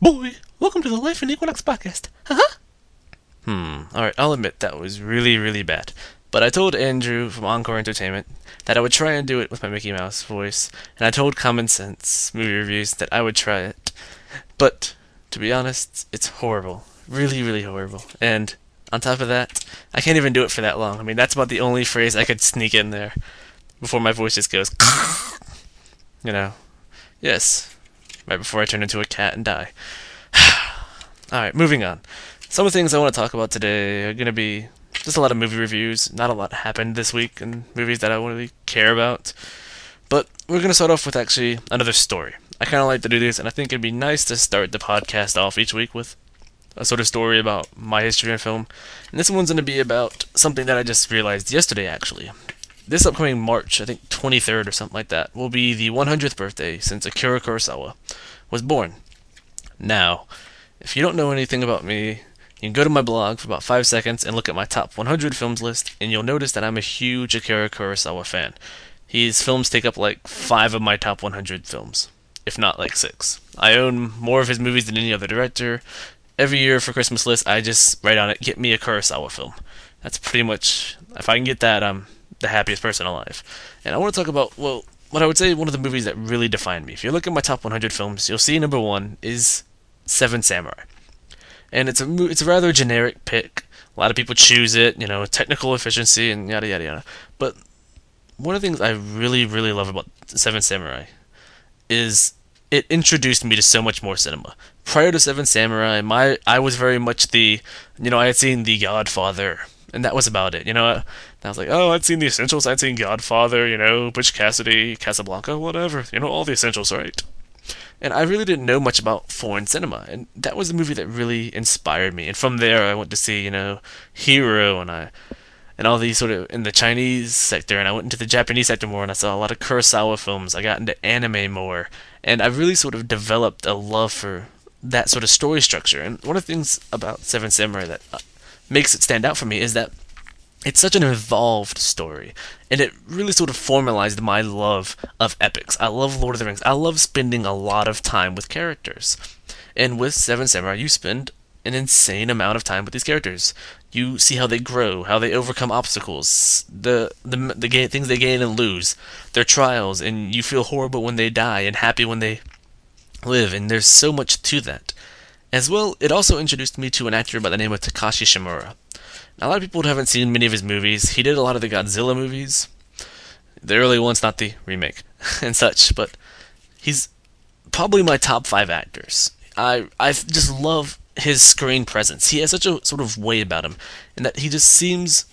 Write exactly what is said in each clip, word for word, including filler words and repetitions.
Boy, welcome to the Life in Equinox podcast. Huh? Hmm, alright, I'll admit that was really, really bad. But I told Andrew from Encore Entertainment that I would try and do it with my Mickey Mouse voice, and I told Common Sense Movie Reviews that I would try it. But, to be honest, it's horrible. Really, really horrible. And, on top of that, I can't even do it for that long. I mean, that's about the only phrase I could sneak in there before my voice just goes, you know. Yes, right before I turn into a cat and die. Alright, moving on. Some of the things I want to talk about today are going to be just a lot of movie reviews. Not a lot happened this week in movies that I really care about. But we're going to start off with actually another story. I kind of like to do this, and I think it'd be nice to start the podcast off each week with a sort of story about my history in film. And this one's going to be about something that I just realized yesterday, actually. This upcoming March, I think twenty-third or something like that, will be the one hundredth birthday since Akira Kurosawa was born. Now, if you don't know anything about me, you can go to my blog for about five seconds and look at my top one hundred films list, and you'll notice that I'm a huge Akira Kurosawa fan. His films take up like five of my top one hundred films, if not like six. I own more of his movies than any other director. Every year for Christmas list, I just write on it, get me a Kurosawa film. That's pretty much, if I can get that, I'm the happiest person alive. And I want to talk about, well, what I would say one of the movies that really defined me. If you look at my top one hundred films, you'll see number one is Seven Samurai. And it's a it's a rather generic pick. A lot of people choose it, you know, technical efficiency and yada yada yada. But one of the things I really really love about Seven Samurai is it introduced me to so much more cinema. Prior to Seven Samurai, my I was very much the, you know, I had seen The Godfather, and that was about it. You know, I, I was like, oh, I'd seen The Essentials, I'd seen Godfather, you know, Butch Cassidy, Casablanca, whatever. You know, all the essentials, right? And I really didn't know much about foreign cinema, and that was a movie that really inspired me. And from there, I went to see, you know, Hero, and I, and all these sort of in the Chinese sector, and I went into the Japanese sector more, and I saw a lot of Kurosawa films. I got into anime more, and I really sort of developed a love for that sort of story structure. And one of the things about Seven Samurai that uh, makes it stand out for me is that it's such an involved story, and it really sort of formalized my love of epics. I love Lord of the Rings. I love spending a lot of time with characters. And with Seven Samurai, you spend an insane amount of time with these characters. You see how they grow, how they overcome obstacles, the the, the ga- things they gain and lose, their trials, and you feel horrible when they die and happy when they live, and there's so much to that. As well, it also introduced me to an actor by the name of Takashi Shimura. Now, a lot of people haven't seen many of his movies. He did a lot of the Godzilla movies, the early ones, not the remake, and such, but he's probably my top five actors. I I just love his screen presence. He has such a sort of way about him, and that he just seems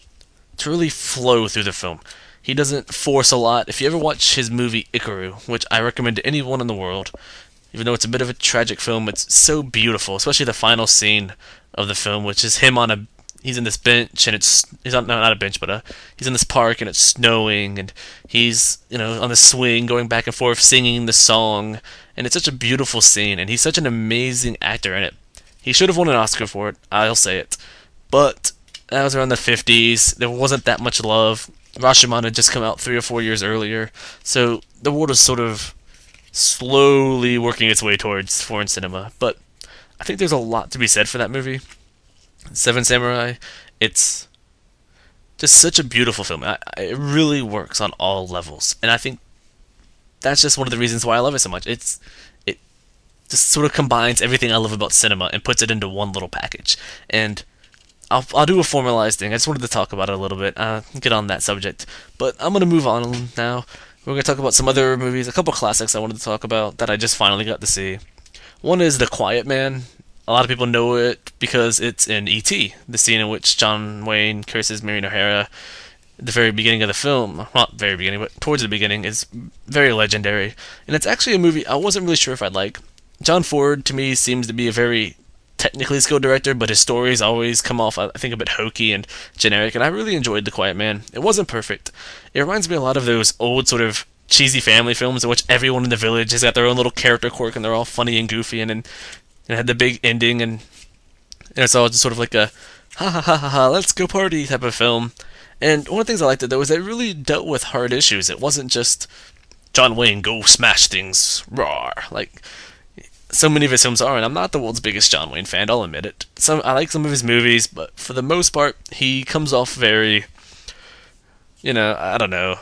to really flow through the film. He doesn't force a lot. If you ever watch his movie Ikaru, which I recommend to anyone in the world, even though it's a bit of a tragic film, it's so beautiful, especially the final scene of the film, which is him on a he's in this bench, and it's he's on no, not a bench, but uh, he's in this park, and it's snowing, and he's, you know, on the swing, going back and forth, singing the song, and it's such a beautiful scene, and he's such an amazing actor in it. He should have won an Oscar for it, I'll say it, but that was around the fifties. There wasn't that much love. Rashomon had just come out three or four years earlier, so the world was sort of slowly working its way towards foreign cinema. But I think there's a lot to be said for that movie. Seven Samurai, it's just such a beautiful film. I, I, it really works on all levels, and I think that's just one of the reasons why I love it so much. It's it just sort of combines everything I love about cinema and puts it into one little package. And I'll I'll do a formalized thing. I just wanted to talk about it a little bit, uh, get on that subject. But I'm gonna move on now. We're gonna talk about some other movies, a couple classics I wanted to talk about that I just finally got to see. One is The Quiet Man. A lot of people know it because it's in E T, the scene in which John Wayne curses Marion O'Hara at the very beginning of the film. Not very beginning, but towards the beginning, is very legendary. And it's actually a movie I wasn't really sure if I'd like. John Ford, to me, seems to be a very technically skilled director, but his stories always come off, I think, a bit hokey and generic, and I really enjoyed The Quiet Man. It wasn't perfect. It reminds me a lot of those old sort of cheesy family films in which everyone in the village has got their own little character quirk, and they're all funny and goofy, and then it had the big ending, and, and it's all just sort of like a ha ha ha ha ha, let's go party type of film. And one of the things I liked it though is it really dealt with hard issues. It wasn't just John Wayne go smash things raw. Like so many of his films are, and I'm not the world's biggest John Wayne fan, I'll admit it. Some I like some of his movies, but for the most part, he comes off very, you know, I don't know,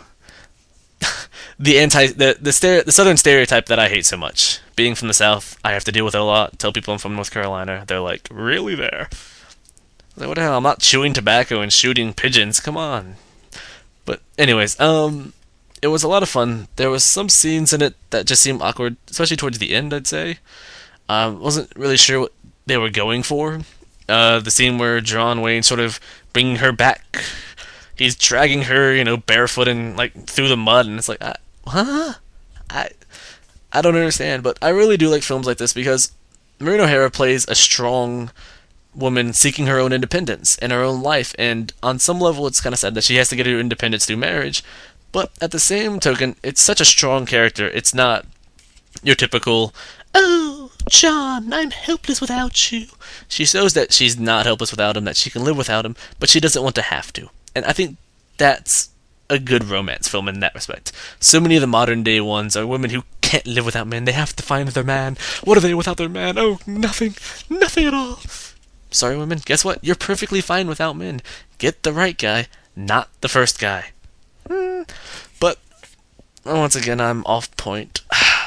the anti the the, stere- the southern stereotype that I hate so much. Being from the South, I have to deal with it a lot. Tell people I'm from North Carolina, they're like, really there? Like, what the hell? I'm not chewing tobacco and shooting pigeons. Come on. But anyways, um, it was a lot of fun. There was some scenes in it that just seemed awkward, especially towards the end, I'd say. I um, wasn't really sure what they were going for. Uh, the scene where John Wayne sort of bringing her back. He's dragging her, you know, barefoot and like through the mud, and it's like, I, huh? I, I don't understand. But I really do like films like this because Maureen O'Hara plays a strong woman seeking her own independence in her own life, and on some level, it's kind of sad that she has to get her independence through marriage. But at the same token, it's such a strong character. It's not your typical, oh, John, I'm helpless without you. She shows that she's not helpless without him, that she can live without him, but she doesn't want to have to. And I think that's a good romance film in that respect. So many of the modern day ones are women who can't live without men. They have to find their man. What are they without their man? Oh, nothing. Nothing at all. Sorry, women. Guess what? You're perfectly fine without men. Get the right guy, not the first guy. Hmm. But once again, I'm off point.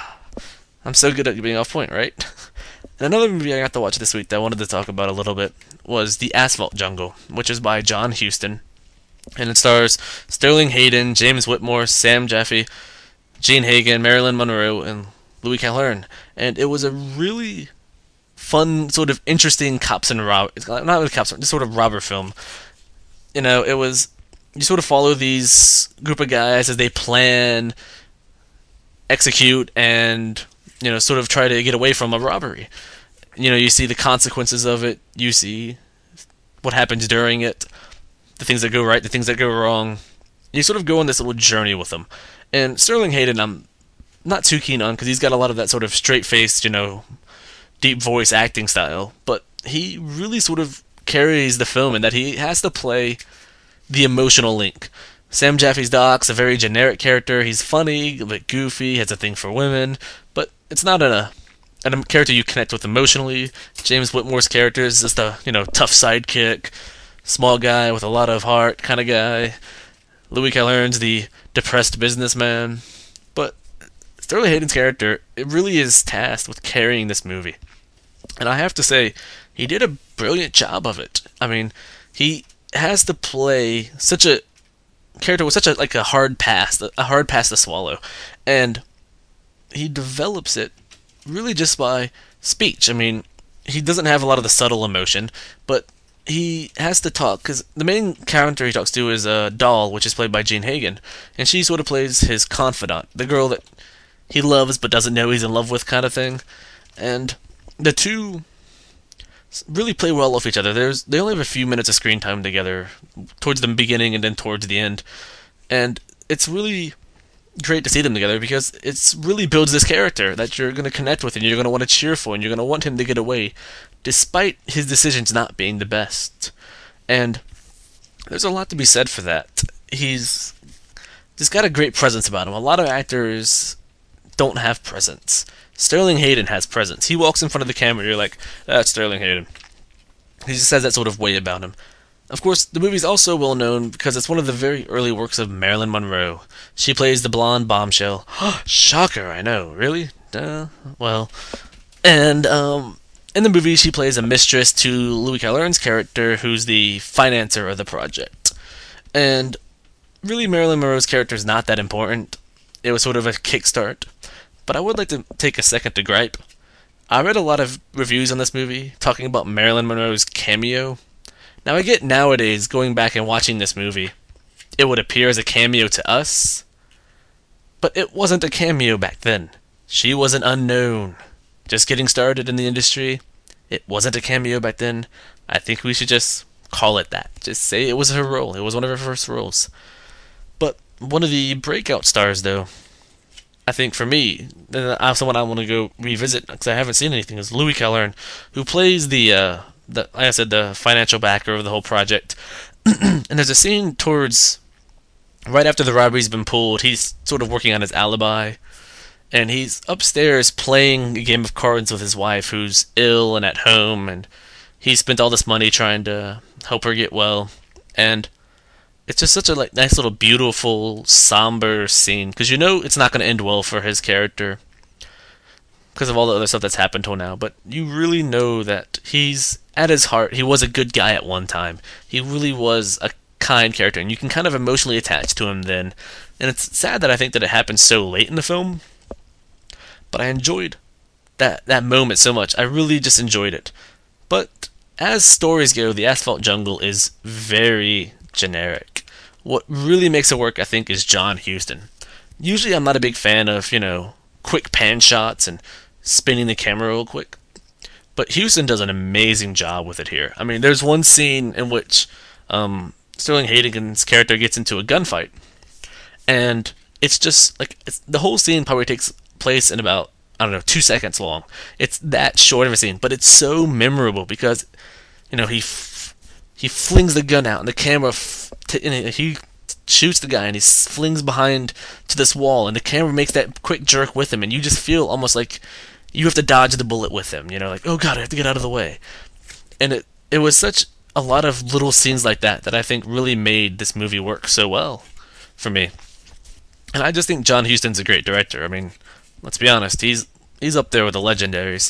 I'm so good at being off point, right? And another movie I got to watch this week that I wanted to talk about a little bit was The Asphalt Jungle, which is by John Huston. And it stars Sterling Hayden, James Whitmore, Sam Jaffe, Gene Hagen, Marilyn Monroe, and Louis Calhern. And it was a really fun, sort of interesting cops and rob not really cops, just sort of robber film. You know, it was, you sort of follow these group of guys as they plan, execute, and, you know, sort of try to get away from a robbery. You know, you see the consequences of it, you see what happens during it, the things that go right, the things that go wrong. You sort of go on this little journey with them. And Sterling Hayden, I'm not too keen on, because he's got a lot of that sort of straight-faced, you know, deep voice acting style, but he really sort of carries the film in that he has to play the emotional link. Sam Jaffe's Doc's a very generic character. He's funny, a bit goofy, has a thing for women, but it's not a, a character you connect with emotionally. James Whitmore's character is just a, you know, tough sidekick, small guy with a lot of heart kind of guy. Louis Calhern's the depressed businessman. But Sterling Hayden's character, it really is tasked with carrying this movie. And I have to say, he did a brilliant job of it. I mean, he has to play such a character with such a like a hard pass, a hard pass to swallow, and he develops it really just by speech. I mean, he doesn't have a lot of the subtle emotion, but he has to talk, because the main character he talks to is a doll, which is played by Gene Hagen, and she sort of plays his confidant, the girl that he loves but doesn't know he's in love with, kind of thing. And the two really play well off each other. There's they only have a few minutes of screen time together, towards the beginning and then towards the end, and it's really great to see them together because it's really builds this character that you're going to connect with and you're going to want to cheer for and you're going to want him to get away, despite his decisions not being the best. And there's a lot to be said for that. He's just got a great presence about him. A lot of actors don't have presence. Sterling Hayden has presence. He walks in front of the camera, you're like, that's Sterling Hayden. He just has that sort of way about him. Of course, the movie's also well known because it's one of the very early works of Marilyn Monroe. She plays the blonde bombshell. Shocker, I know. Really? Uh, well. And, um, in the movie, she plays a mistress to Louis Calhern's character, who's the financer of the project. And really, Marilyn Monroe's character is not that important. It was sort of a kickstart. But I would like to take a second to gripe. I read a lot of reviews on this movie talking about Marilyn Monroe's cameo. Now, I get nowadays, going back and watching this movie, it would appear as a cameo to us, but it wasn't a cameo back then. She was an unknown, just getting started in the industry. It wasn't a cameo back then. I think we should just call it that. Just say it was her role. It was one of her first roles. But one of the breakout stars, though, I think for me, and someone I want to go revisit because I haven't seen anything, is Louis Calhern, who plays the, uh, the, like I said, the financial backer of the whole project. And there's a scene towards right after the robbery's been pulled. He's sort of working on his alibi, and he's upstairs playing a game of cards with his wife who's ill and at home, and he spent all this money trying to help her get well. And it's just such a like nice little beautiful somber scene because you know it's not going to end well for his character because of all the other stuff that's happened till now, but you really know that he's at his heart he was a good guy at one time. He really was a kind character, and you can kind of emotionally attach to him then. And it's sad that I think that it happened so late in the film, but I enjoyed that that moment so much. I really just enjoyed it. But as stories go, The Asphalt Jungle is very generic. What really makes it work, I think, is John Huston. Usually I'm not a big fan of, you know, quick pan shots and spinning the camera real quick. But Huston does an amazing job with it here. I mean, there's one scene in which um, Sterling Hayden's character gets into a gunfight. And it's just, like, it's, the whole scene probably takes place in about, I don't know, two seconds long. It's that short of a scene, but it's so memorable because, you know, he f- he flings the gun out, and the camera, f- t- and he shoots the guy, and he flings behind to this wall, and the camera makes that quick jerk with him, and you just feel almost like you have to dodge the bullet with him, you know, like, oh god, I have to get out of the way. And it, it was such a lot of little scenes like that that I think really made this movie work so well for me. And I just think John Huston's a great director. I mean, let's be honest, he's he's up there with the legendaries.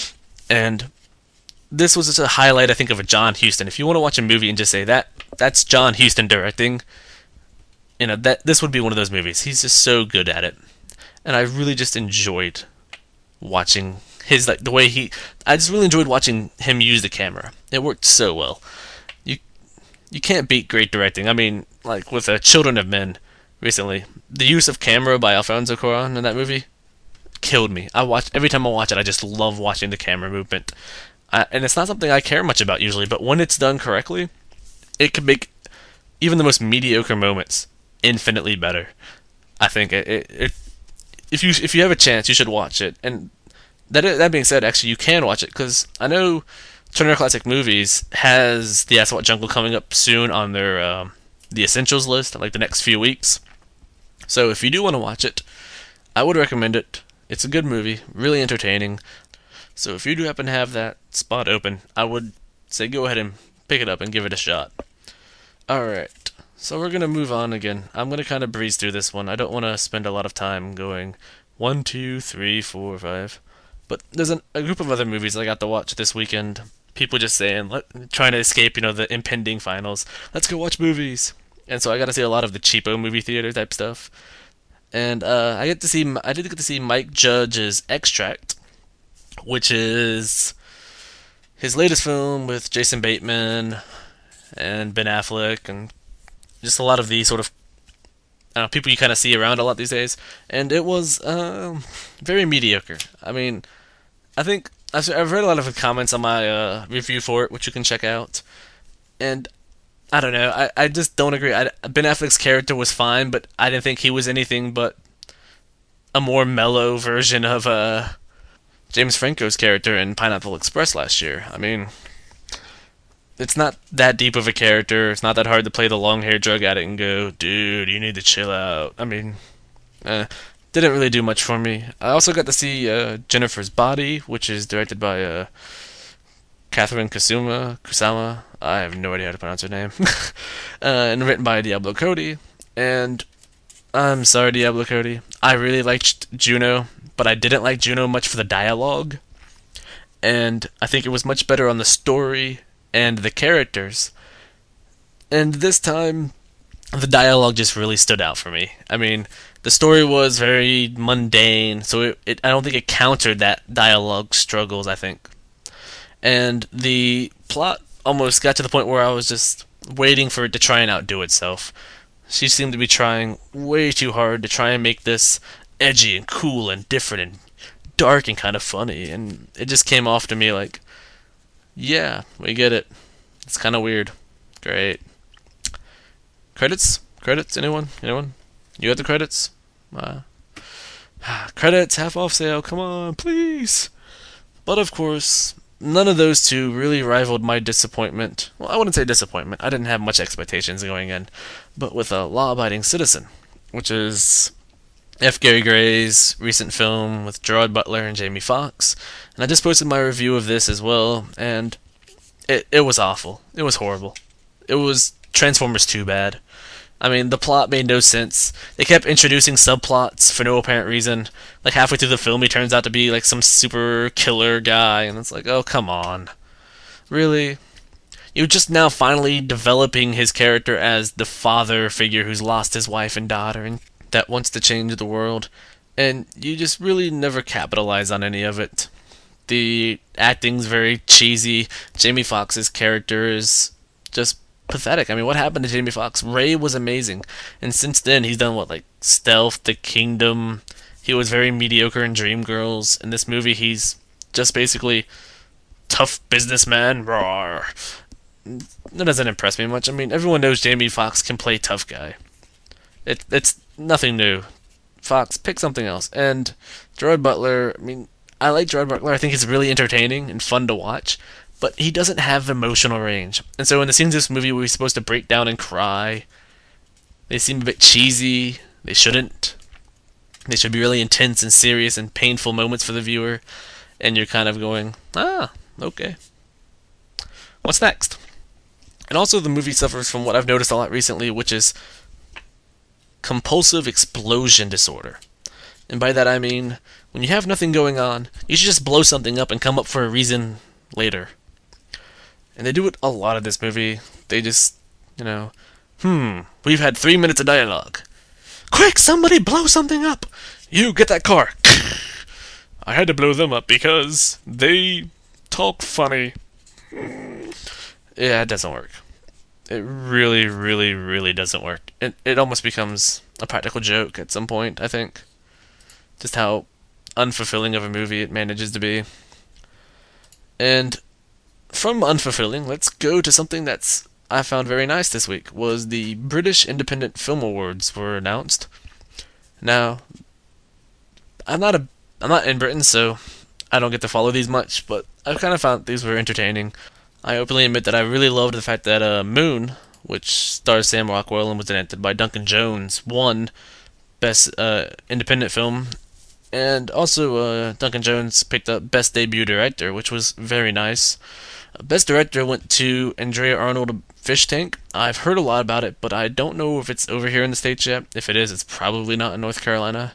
And this was just a highlight, I think, of a John Huston. If you want to watch a movie and just say that that's John Huston directing, you know, that this would be one of those movies. He's just so good at it. And I really just enjoyed watching his, like, the way he I just really enjoyed watching him use the camera. It worked so well. You you can't beat great directing. I mean, like with uh, Children of Men recently, the use of camera by Alfonso Cuarón in that movie killed me. I watch every time I watch it, I just love watching the camera movement. I, and it's not something I care much about usually, but when it's done correctly, it can make even the most mediocre moments infinitely better. I think it, it, it if you if you have a chance, you should watch it. And that that being said, actually, you can watch it because I know Turner Classic Movies has The Asphalt Jungle coming up soon on their um, the essentials list, like the next few weeks. So if you do want to watch it, I would recommend it. It's a good movie, really entertaining. So if you do happen to have that spot open, I would say go ahead and pick it up and give it a shot. Alright, so we're going to move on again. I'm going to kind of breeze through this one. I don't want to spend a lot of time going one, two, three, four, five. But there's an, a group of other movies I got to watch this weekend. People just saying, let, trying to escape, you know, the impending finals. Let's go watch movies. And so I got to see a lot of the cheapo movie theater type stuff. And uh, I get to see, I did get to see Mike Judge's Extract, which is his latest film with Jason Bateman and Ben Affleck, and just a lot of the sort of I don't know, people you kind of see around a lot these days. And it was um, very mediocre. I mean, I think I've, I've read a lot of comments on my uh, review for it, which you can check out. And I don't know, I, I just don't agree. I, Ben Affleck's character was fine, but I didn't think he was anything but a more mellow version of uh, James Franco's character in Pineapple Express last year. I mean, it's not that deep of a character. It's not that hard to play the long-haired drug addict and go, dude, you need to chill out. I mean, uh, didn't really do much for me. I also got to see uh, Jennifer's Body, which is directed by uh, Catherine Kusuma, Kusama. I have no idea how to pronounce her name. uh, and written by Diablo Cody. And I'm sorry, Diablo Cody. I really liked Juno, but I didn't like Juno much for the dialogue. And I think it was much better on the story and the characters. And this time, the dialogue just really stood out for me. I mean, the story was very mundane, so it, it I don't think it countered that dialogue struggles, I think. And the plot almost got to the point where I was just waiting for it to try and outdo itself. She seemed to be trying way too hard to try and make this edgy and cool and different and dark and kind of funny, and it just came off to me like, yeah, we get it. It's kind of weird. Great. Credits? Credits? Anyone? Anyone? You got the credits? Uh, credits, half off sale, come on, please! But of course, none of those two really rivaled my disappointment. Well, I wouldn't say disappointment. I didn't have much expectations going in. But with A Law-Abiding Citizen, which is F. Gary Gray's recent film with Gerard Butler and Jamie Foxx, and I just posted my review of this as well, and it, it was awful. It was horrible. It was Transformers two bad. I mean, the plot made no sense. They kept introducing subplots for no apparent reason. Like, halfway through the film, he turns out to be, like, some super killer guy, and it's like, oh, come on. Really? You're just now finally developing his character as the father figure who's lost his wife and daughter and that wants to change the world, and you just really never capitalize on any of it. The acting's very cheesy. Jamie Foxx's character is just pathetic. I mean, what happened to Jamie Foxx? Ray was amazing, and since then he's done what, like Stealth, The Kingdom. He was very mediocre in Dreamgirls. In this movie, he's just basically tough businessman. Roar. That doesn't impress me much. I mean, everyone knows Jamie Foxx can play tough guy. It, it's nothing new. Fox, pick something else. And Gerard Butler, I mean, I like Gerard Butler. I think he's really entertaining and fun to watch, but he doesn't have emotional range. And so in the scenes of this movie where he's supposed to break down and cry, they seem a bit cheesy. They shouldn't. They should be really intense and serious and painful moments for the viewer. And you're kind of going, ah, okay. What's next? And also the movie suffers from what I've noticed a lot recently, which is compulsive explosion disorder. And by that I mean, when you have nothing going on, you should just blow something up and come up for a reason later. And they do it a lot of this movie. They just, you know, hmm, we've had three minutes of dialogue. Quick, somebody blow something up! You, get that car! I had to blow them up because they talk funny. Yeah, it doesn't work. It really, really, really doesn't work. It, it almost becomes a practical joke at some point, I think. Just how unfulfilling of a movie it manages to be. And from unfulfilling, let's go to something that's I found very nice this week, was the British Independent Film Awards were announced. Now, I'm not a I'm not in Britain, so I don't get to follow these much, but I kind of found these were entertaining. I openly admit that I really loved the fact that uh, Moon, which stars Sam Rockwell and was directed by Duncan Jones, won Best uh, Independent Film, and also uh, Duncan Jones picked up Best Debut Director, which was very nice. Best Director went to Andrea Arnold Fish Tank. I've heard a lot about it, but I don't know if it's over here in the States yet. If it is, it's probably not in North Carolina.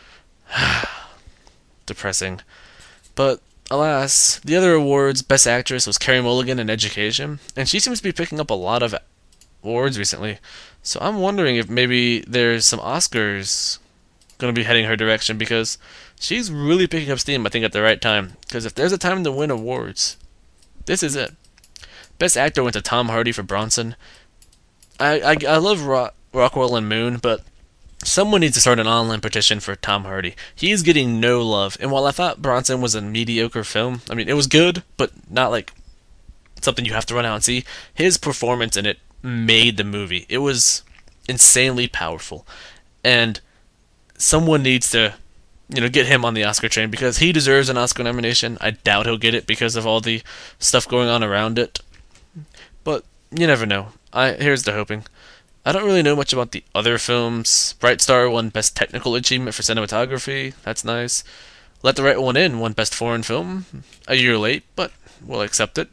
Depressing. But alas, the other awards, Best Actress was Carey Mulligan in Education, and she seems to be picking up a lot of awards recently. So I'm wondering if maybe there's some Oscars going to be heading her direction, because she's really picking up steam, I think, at the right time. Because if there's a time to win awards, this is it. Best Actor went to Tom Hardy for Bronson. I I, I love Rock, Rockwell and Moon, but someone needs to start an online petition for Tom Hardy. He's getting no love. And while I thought Bronson was a mediocre film, I mean, it was good, but not like something you have to run out and see. His performance in it made the movie. It was insanely powerful. And someone needs to, you know, get him on the Oscar train, because he deserves an Oscar nomination. I doubt he'll get it because of all the stuff going on around it. But you never know. I here's to hoping. I don't really know much about the other films. Bright Star won Best Technical Achievement for Cinematography. That's nice. Let the Right One In won Best Foreign Film. A year late, but we'll accept it.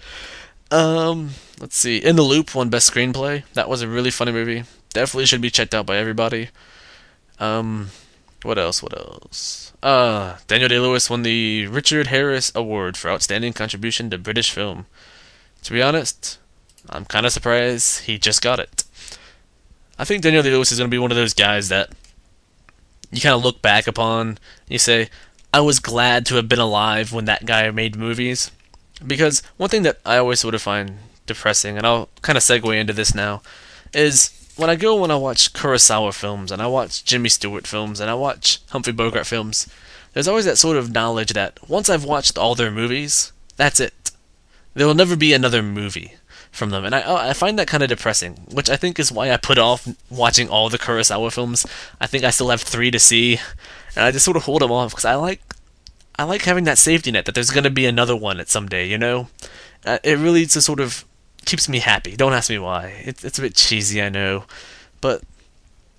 um, let's see. In the Loop won Best Screenplay. That was a really funny movie. Definitely should be checked out by everybody. Um, what else? What else? Uh, Daniel Day-Lewis won the Richard Harris Award for Outstanding Contribution to British Film. To be honest, I'm kind of surprised he just got it. I think Daniel Day-Lewis is going to be one of those guys that you kind of look back upon and you say, I was glad to have been alive when that guy made movies. Because one thing that I always sort of find depressing, and I'll kind of segue into this now, is when I go and I watch Kurosawa films, and I watch Jimmy Stewart films, and I watch Humphrey Bogart films, there's always that sort of knowledge that once I've watched all their movies, that's it. There will never be another movie from them, and I I find that kind of depressing, which I think is why I put off watching all the Kurosawa films. I think I still have three to see, and I just sort of hold them off because I like I like having that safety net that there's going to be another one at some day, you know? Uh, it really just sort of keeps me happy. Don't ask me why. It, it's a bit cheesy, I know, but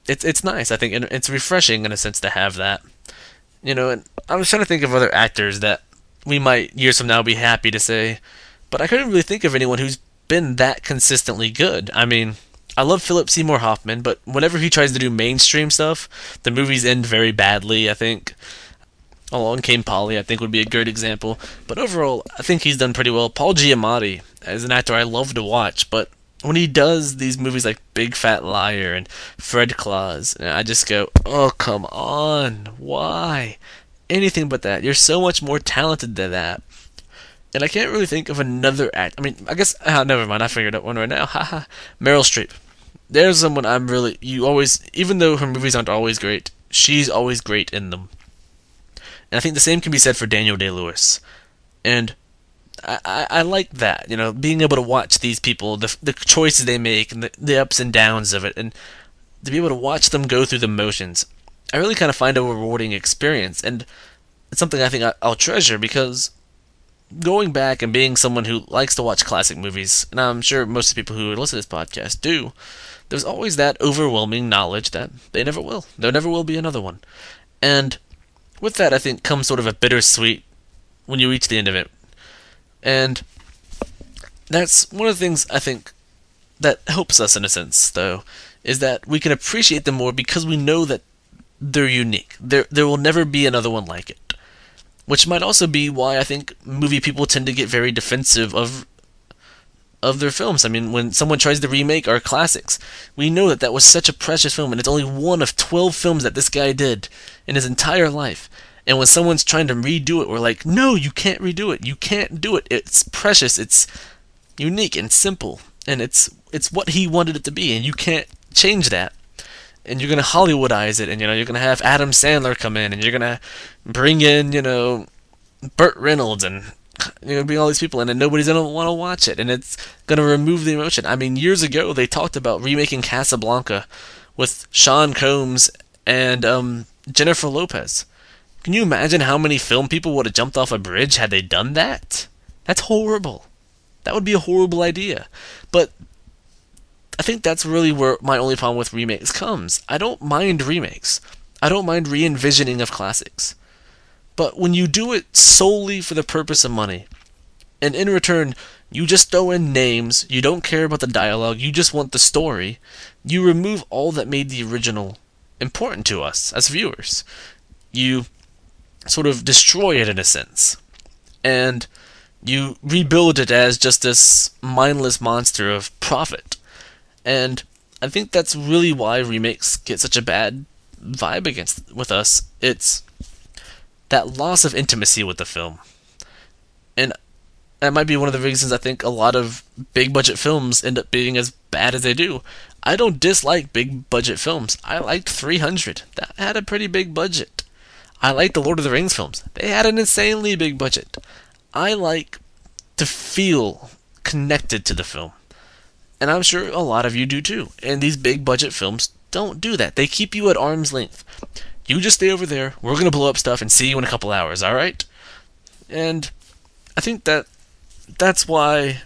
it's it's nice. I think, and it's refreshing in a sense to have that. You know, and I was trying to think of other actors that we might years from now be happy to say, but I couldn't really think of anyone who's been that consistently good. I mean, I love Philip Seymour Hoffman, but whenever he tries to do mainstream stuff, the movies end very badly, I think. Along Came Polly, I think, would be a great example. But overall, I think he's done pretty well. Paul Giamatti, as an actor I love to watch, but when he does these movies like Big Fat Liar and Fred Claus, I just go, oh, come on. Why? Anything but that. You're so much more talented than that. And I can't really think of another act. I mean, I guess, oh, never mind. I figured out one right now. Haha. Meryl Streep. There's someone I'm really, you always, even though her movies aren't always great, she's always great in them. And I think the same can be said for Daniel Day-Lewis. And I, I, I like that, you know, being able to watch these people, the the choices they make, and the, the ups and downs of it, and to be able to watch them go through the motions. I really kind of find a rewarding experience, and it's something I think I, I'll treasure, because going back and being someone who likes to watch classic movies, and I'm sure most of the people who listen to this podcast do, there's always that overwhelming knowledge that they never will. There never will be another one. And with that, I think, comes sort of a bittersweet when you reach the end of it. And that's one of the things, I think, that helps us, in a sense, though, is that we can appreciate them more because we know that they're unique. There, there will never be another one like it. Which might also be why I think movie people tend to get very defensive of of their films. I mean, when someone tries to remake our classics, we know that that was such a precious film, and it's only one of twelve films that this guy did in his entire life. And when someone's trying to redo it, we're like, no, you can't redo it. You can't do it. It's precious. It's unique and simple. And it's it's what he wanted it to be, and you can't change that. And you're going to Hollywoodize it, and, you know, you're going to have Adam Sandler come in, and you're going to bring in, you know, Burt Reynolds, and you're going to bring all these people in, and nobody's going to want to watch it, and it's going to remove the emotion. I mean, years ago, they talked about remaking Casablanca with Sean Combs and um, Jennifer Lopez. Can you imagine how many film people would have jumped off a bridge had they done that? That's horrible. That would be a horrible idea. But I think that's really where my only problem with remakes comes. I don't mind remakes. I don't mind re-envisioning of classics. But when you do it solely for the purpose of money, and in return, you just throw in names, you don't care about the dialogue, you just want the story, you remove all that made the original important to us as viewers. You sort of destroy it in a sense. And you rebuild it as just this mindless monster of profit. And I think that's really why remakes get such a bad vibe against with us. It's that loss of intimacy with the film. And that might be one of the reasons I think a lot of big budget films end up being as bad as they do. I don't dislike big budget films. I liked three hundred. That had a pretty big budget. I like the Lord of the Rings films. They had an insanely big budget. I like to feel connected to the film. And I'm sure a lot of you do too. And these big budget films don't do that. They keep you at arm's length. You just stay over there. We're going to blow up stuff and see you in a couple hours, alright? And I think that that's why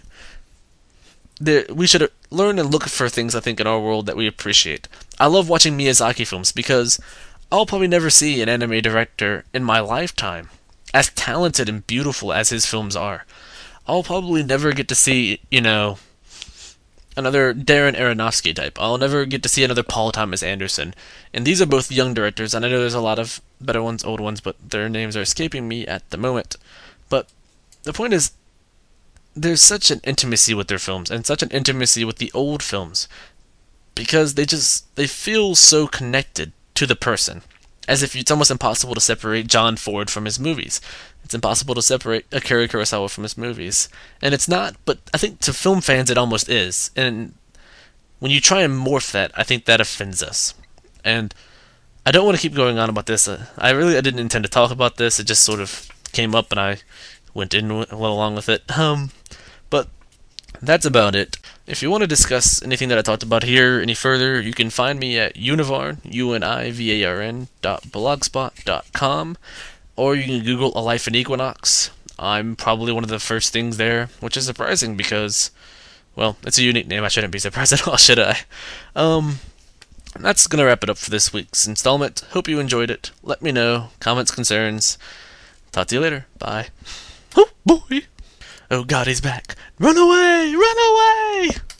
there, we should learn and look for things, I think, in our world that we appreciate. I love watching Miyazaki films because I'll probably never see an anime director in my lifetime as talented and beautiful as his films are. I'll probably never get to see, you know, another Darren Aronofsky type. I'll never get to see another Paul Thomas Anderson. And these are both young directors, and I know there's a lot of better ones, old ones, but their names are escaping me at the moment. But the point is, there's such an intimacy with their films, and such an intimacy with the old films, because they just, they feel so connected to the person. As if it's almost impossible to separate John Ford from his movies. It's impossible to separate Akira Kurosawa from his movies. And it's not, but I think to film fans it almost is. And when you try and morph that, I think that offends us. And I don't want to keep going on about this. Uh, I really I didn't intend to talk about this. It just sort of came up and I went in went along with it. Um, but that's about it. If you want to discuss anything that I talked about here any further, you can find me at Univarn, U N I V A R N dot blogspot dot com, or you can Google A Life in Equinox. I'm probably one of the first things there, which is surprising because, well, it's a unique name. I shouldn't be surprised at all, should I? Um, That's gonna wrap it up for this week's installment. Hope you enjoyed it. Let me know. Comments, concerns. Talk to you later. Bye. Oh boy. Oh god, he's back. Run away!